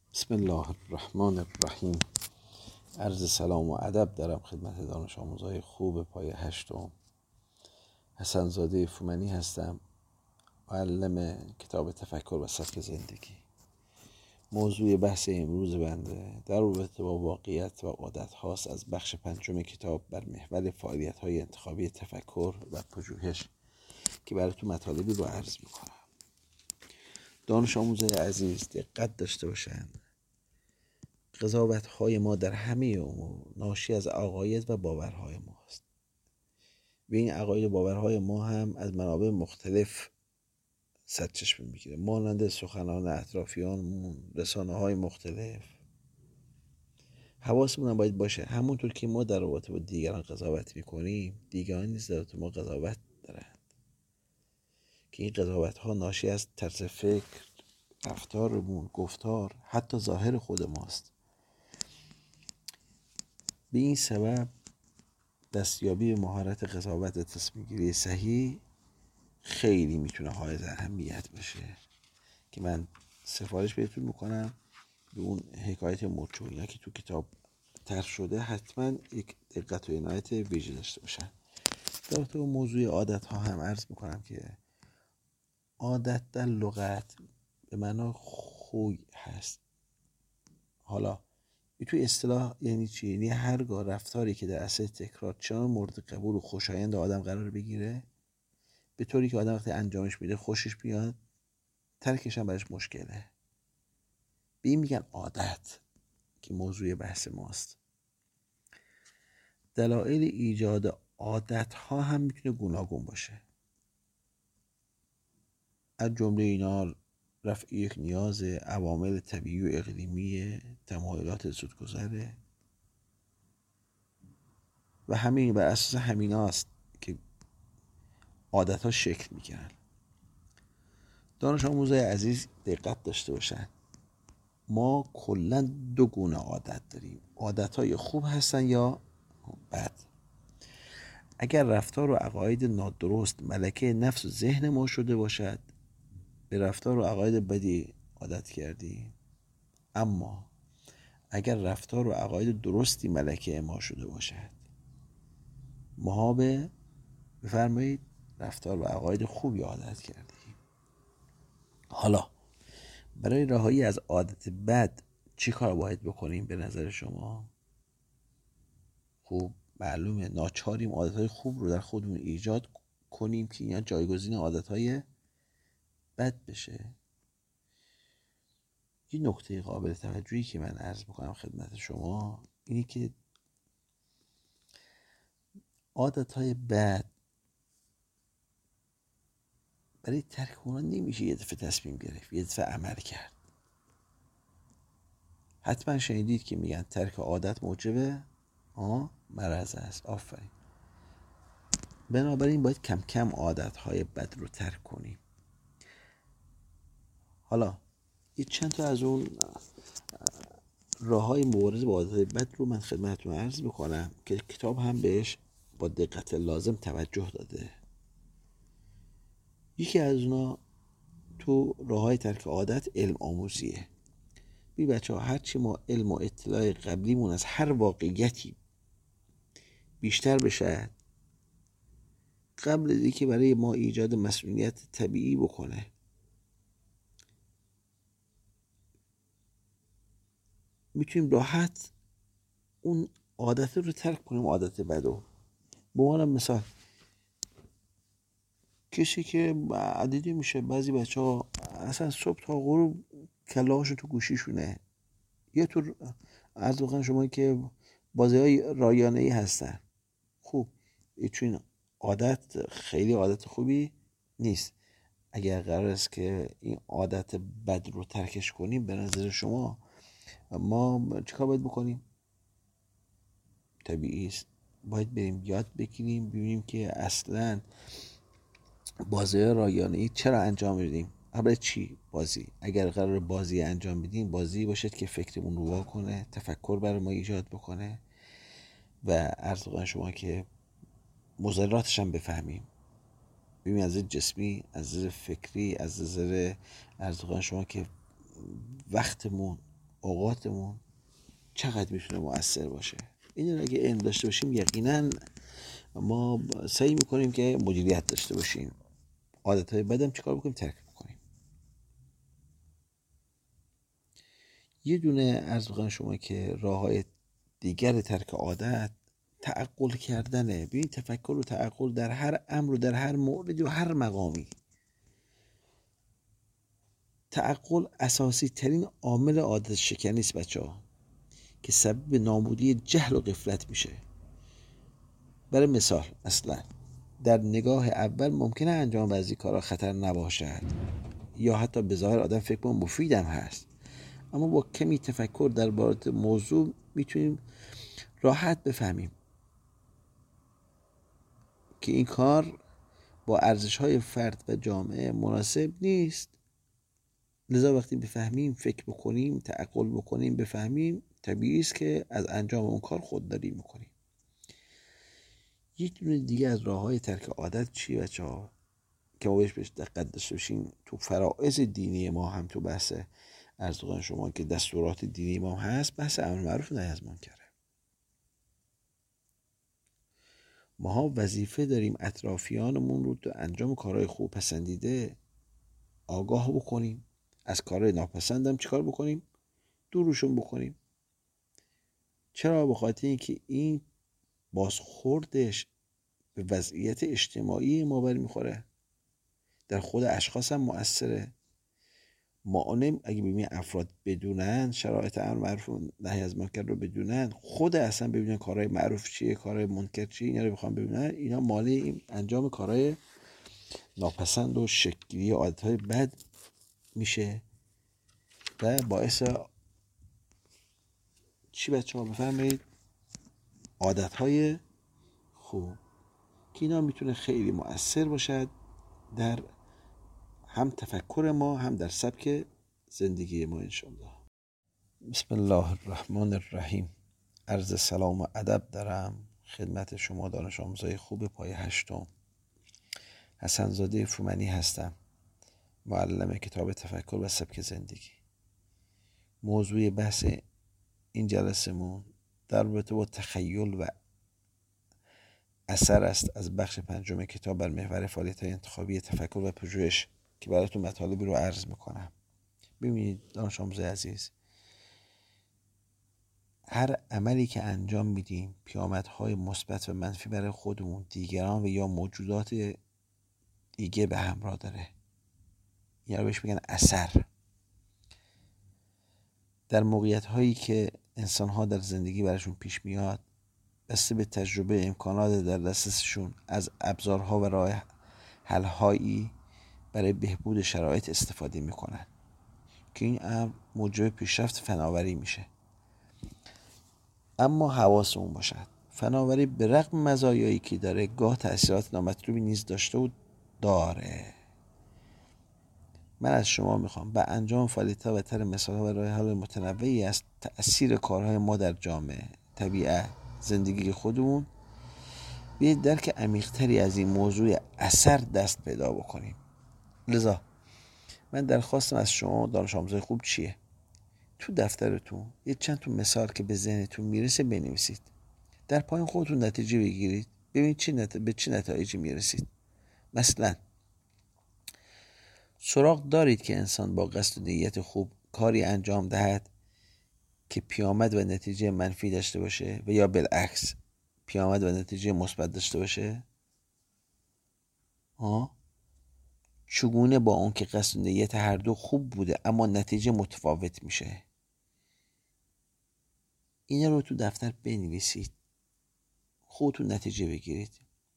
بسم الله الرحمن الرحیم. عرض سلام و ادب دارم خدمت دانش آموزای خوب پایه هشتم. حسن زاده فومنی هستم، معلم کتاب تفکر و سبک زندگی. موضوع بحث امروز بنده در رابطه با واقعیت و عادت هاست از بخش 5 کتاب بر محور فعالیت های انتخابی تفکر و پژوهش که براتون مطالبی رو عرض میکنم. دانش آموزای عزیز دقت داشته باشند. قضاوت‌های ما در همه امور ناشی از عقاید و باورهای ماست و این عقاید و باورهای ما هم از منابع مختلف سرچشمه میگیره، مانند سخنان اطرافیان، رسانه‌های مختلف. حواسمون هم باید باشه همونطور که ما در رابطه با دیگران قضاوت میکنیم، دیگران نیز در رابطه ما قضاوت دارند که این قضاوت‌ها ناشی از طرز فکر، رفتارمون، گفتار، حتی ظاهر خود ماست. به این سبب دستیابی به مهارت قضاوت و تصمیم گیری صحیح خیلی میتونه حائز اهمیت باشه که من سفارش بهتون میکنم به اون حکایت مورچه اینا که تو کتاب طرح شده حتما یک دقت و عنایت ویژه داشته باشن. در تو موضوع عادت ها هم عرض میکنم که عادت در لغت به معنای خوی هست. حالا تو اصطلاح یعنی چی؟ یعنی هرگاه رفتاری که در اصل تکرار چنان مورد قبول و خوشایند آدم قرار بگیره، به طوری که آدم وقتی انجامش میده خوشش بیاد، ترکش هم برش مشکله. به این میگن عادت که موضوع بحث ماست. دلایل ایجاد عادت ها هم میتونه گوناگون باشه. از جمله اینا رفع یک نیاز، عوامل طبیعی و اقلیمی، تمایلات زودگذره و همین بر اساس همین هاست که عادت ها شکل میگیرن. دانش آموزای عزیز دقت داشته باشن. ما کلا دو گونه عادت داریم. عادت های خوب هستن یا بد. اگر رفتار و عقاید نادرست ملکه نفس و ذهن ما شده باشد، به رفتار و عقاید بدی عادت کردیم. اما اگر رفتار و عقاید درستی ملکه ما شده باشد، ما بفرمایید رفتار و عقاید خوبی عادت کردیم. حالا برای رهایی از عادت بد چی کار باید بکنیم به نظر شما؟ خوب معلومه ناچاریم عادتهای خوب رو در خودمون ایجاد کنیم که اینا جایگزین عادتهای بد بشه. یه نکته قابل توجهی که من عرض میکنم خدمت شما اینی که عادتهای بد برای ترک اونا نمیشه یه دفعه تصمیم گرفت، یه دفعه عمل کرد. حتما شنیدید که میگن ترک عادت موجب مرض است. آفرین. بنابراین باید کم کم عادتهای بد رو ترک کنیم. حالا یه چند تا از اون راههای مبارزه با عادتهای بد رو من خدمتتون عرض میکنم که کتاب هم بهش با دقت لازم توجه داده. یکی از اونا تو راههای ترک عادت علم آموزیه. بی بچه ها هرچی ما علم و اطلاع قبلیمون از هر واقعیتی بیشتر بشه، قبل از اینکه برای ما ایجاد مسئولیت طبیعی بکنه، میتونیم راحت اون عادت رو ترک کنیم. عادت بدو به عنوان مثال کسی که عدیدی میشه بعضی بچه ها اصلا صبح تا غروب کلاهاشو تو گوشیشونه، یه طور از واقعا شما که بازی های رایانه‌ای هستن. خوب چون عادت خیلی عادت خوبی نیست. اگر قرار است که این عادت بد رو ترکش کنیم، به نظر شما ما چیکار باید بکنیم؟ طبیعی است باید بریم یاد بگیریم، ببینیم که اصلا بازی رایانه‌ای چرا انجام میدیم. برای چی بازی؟ اگر قرار بازی انجام بدیم، بازی باشد که فکرمون رو وا کنه، تفکر برای ما ایجاد بکنه و عرض کنم شما که مضراتش هم بفهمیم. ببینیم از جسمی، از فکری، از نظر عرض کنم شما که وقتمون اوقاتمون چقدر میتونه مؤثر باشه. این رو اگه علم داشته باشیم یقینا ما سعی میکنیم که مدیریت داشته باشیم. عادتهای بدم چیکار بکنیم؟ ترک بکنیم. یه دونه عرض بکنم شما که راههای دیگر ترک عادت تعقل کردنه. ببین تفکر و تعقل در هر امر و در هر موردی و هر مقامی. تعقل اساسی ترین عامل عادت شکنی است بچه‌ها، که سبب نابودی جهل و غفلت میشه. برای مثال مثلا در نگاه اول ممکنه انجام بعضی کارها خطر نباشد یا حتی به ظاهر آدم فکر کنه مفیدم هست، اما با کمی تفکر درباره موضوع میتونیم راحت بفهمیم که این کار با ارزش‌های فرد و جامعه مناسب نیست. لذا وقتی بفهمیم، فکر بکنیم، تعقل بکنیم، بفهمیم، طبیعی است که از انجام اون کار خودداری میکنیم. یک دونه دیگه از راه‌های ترک عادت چیه بچه‌ها که ما بهش دقت داشته باشیم؟ تو فرائض دینی ما هم تو بحث ارزقان شما که دستورات دینی ما هست، بحث امر معروف و نهی از منکره. ماها وظیفه داریم اطرافیانمون رو تو انجام کارهای خوب پسندیده آگاه بکنیم. از کارهای ناپسندم چیکار بکنیم؟ دورشون بکنیم. چرا؟ به خاطر اینکه این بازخوردش به وضعیت اجتماعی ما برمیخوره، در خود اشخاص هم مؤثره. معالم اگه ببینیم افراد بدونن شرایط امر معروف و نهی از منکر رو بدونن، خود اصلا ببینن کارهای معروف چیه، کارهای منکر چیه، اینا رو بخوام ببینن، اینا مالی انجام کارهای ناپسند و شکلی عادتهای بد میشه و باعث چی بچه‌ها بفرمایید؟ عادتهای خوب که اینا میتونه خیلی مؤثر باشد در هم تفکر ما هم در سبک زندگی ما انشاءالله. بسم الله الرحمن الرحیم. عرض سلام و ادب دارم خدمت شما دانش آموزای خوب پایه هشتم. حسن‌زاده فومنی هستم، معلم کتاب تفکر و سبک زندگی. موضوع بحث این جلسمون در رابطه با تخیل و اثر است از بخش 5 کتاب بر محور فعالیت‌های انتخابی تفکر و پژوهش که براتون مطالبی رو عرض میکنم. ببینید دانش آموزای عزیز، هر عملی که انجام میدیم پیامدهای مثبت و منفی برای خودمون، دیگران و یا موجودات دیگه به همراه داره. یا بهش میگن اثر. در موقعیت هایی که انسان ها در زندگی براشون پیش میاد، بسته به تجربه امکانات در دسترسشون، از ابزارها و راه حل هایی برای بهبود شرایط استفاده میکنن که این امر موجب پیشرفت فناوری میشه. اما حواسمون باشد فناوری به رغم مزایایی که داره گاه تأثیرات نامطلوبی نیز داشته و داره. من از شما میخوام به انجام فعالیت‌ها و طرح مثال‌ها و راه‌حل متنوعی از تأثیر کارهای ما در جامعه، طبیعت، زندگی خودمون به درک عمیق‌تری از این موضوع اثر دست پیدا بکنیم. لذا من درخواستم از شما دانش آموزای خوب چیه؟ تو دفترتون یه چند تا مثال که به ذهنتون میرسه بنویسید. در پایین خودتون نتیجه بگیرید. ببینید به چه نتایجی میرسید. مثلا سراغ دارید که انسان با قصد و نیت خوب کاری انجام دهد که پیامد و نتیجه منفی داشته باشه و یا بالعکس پیامد و نتیجه مثبت داشته باشه؟ چگونه با اون که قصد و نیت هر دو خوب بوده اما نتیجه متفاوت میشه؟ اینا رو تو دفتر بنویسید، خودتون نتیجه بگیرید.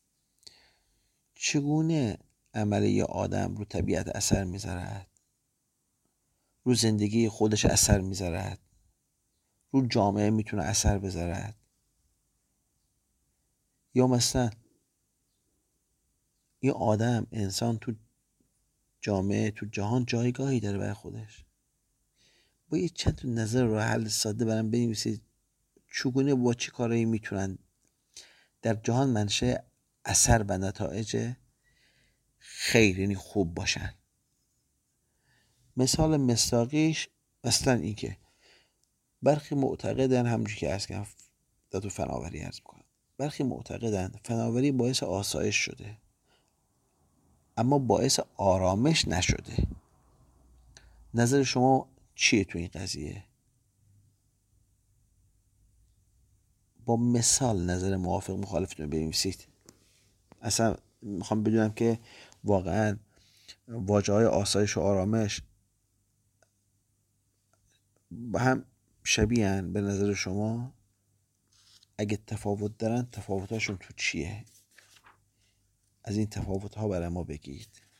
چگونه عمل یا آدم رو طبیعت اثر میذارد، رو زندگی خودش اثر میذارد، رو جامعه میتونه اثر بذارد، یا مثلا این آدم انسان تو جامعه تو جهان جایگاهی داره برای خودش. با یه چند تا نظر راه حل ساده برام بنویسید چگونه با چه کارهایی میتونن در جهان منشأ اثر و نتایج خیر یعنی خوب باشن. مثال مصداقیش مثلا این که برخی معتقدن، همونجوری که عرض کردم تو فناوری عرض میکنم، برخی معتقدن فناوری باعث آسایش شده اما باعث آرامش نشده. نظر شما چیه تو این قضیه؟ با مثال نظر موافق مخالفتون رو بنویسید. اصلا میخوام بدونم که واقعا واژه‌های آسایش و آرامش با هم شبیهن به نظر شما؟ اگه تفاوت دارن تفاوتاشون تو چیه؟ از این تفاوت‌ها برای ما بگید.